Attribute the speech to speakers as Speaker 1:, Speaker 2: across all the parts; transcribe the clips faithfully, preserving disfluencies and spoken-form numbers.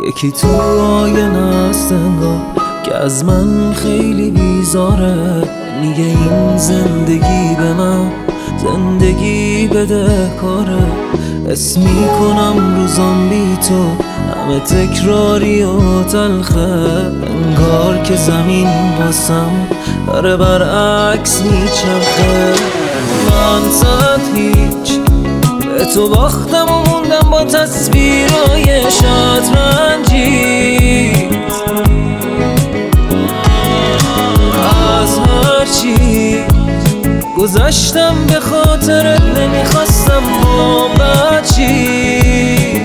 Speaker 1: یکی تو آینه است انگار که از من خیلی بیزاره. میگه این زندگی به من زندگی بده کاره. اسم میکنم روزام بی تو همه تکراری و تلخه. انگار که زمین واسم داره برعکس میچرخه. من صد هیچ به تو باختم و موندم با تصویرهای شطرنجی. از هرچی گذشتم به خاطرت نمیخواستم محبت چی.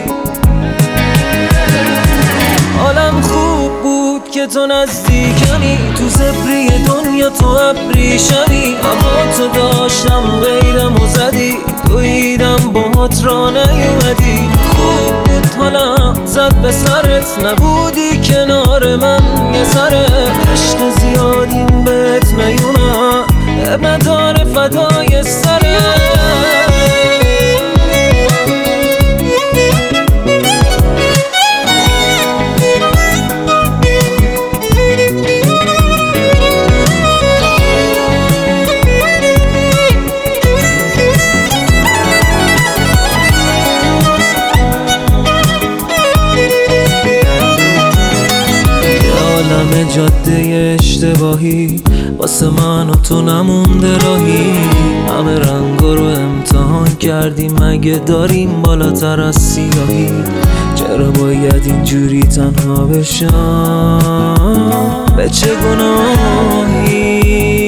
Speaker 1: حالم خوب بود که تو نزدیکمی، تو زبری دنیا تو ابریشمی. اما تو داشتم غیرم و زدی، دویدم باهات را نیومدی. خوب بود حالم زد به سرت، نبودی کنار من یه سره. عشق زیادیم بهت نیومد، اب نداره فدای سره. همه جاده اشتباهی واسه من و تو نمونده راهی. همه رنگا رو امتحان کردیم، مگه داریم بالاتر از سیاهی؟ چرا باید اینجوری تنها بشم؟ به چه گناهی؟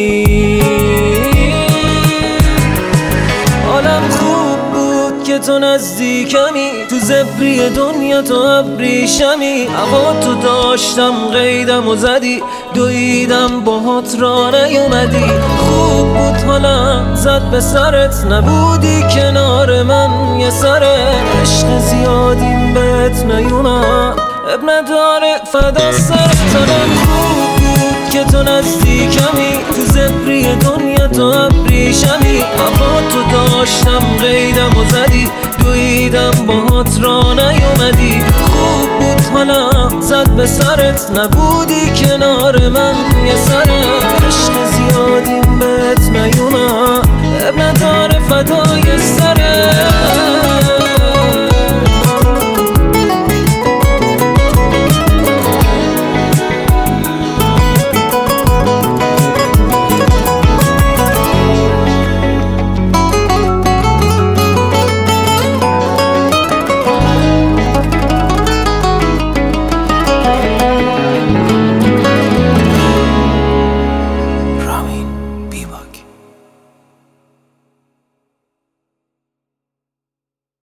Speaker 1: حالم خوب بود که تو نزدیکمی، تو زبری دنیا تو ابریشمی. اما تو داشتم قیدم و زدی، دویدم باهات را نیومدی. خوب بود حالم زد به سرت، نبودی کنار من یه سره. عشق زیادیم بهت نیومد، اب نداره فدا سرت. حالم خوب بود که تو نزدیکمی، تو زبری دنیا تو ابریشمی. اما تو داشتم قیدم و زدی، دویدم باهات را نیومدی. خوب بود حالم زد به سرت، نبودی کنار من یه سره. عشق زیادیم بهت نیومد، اب نداره فدای سره.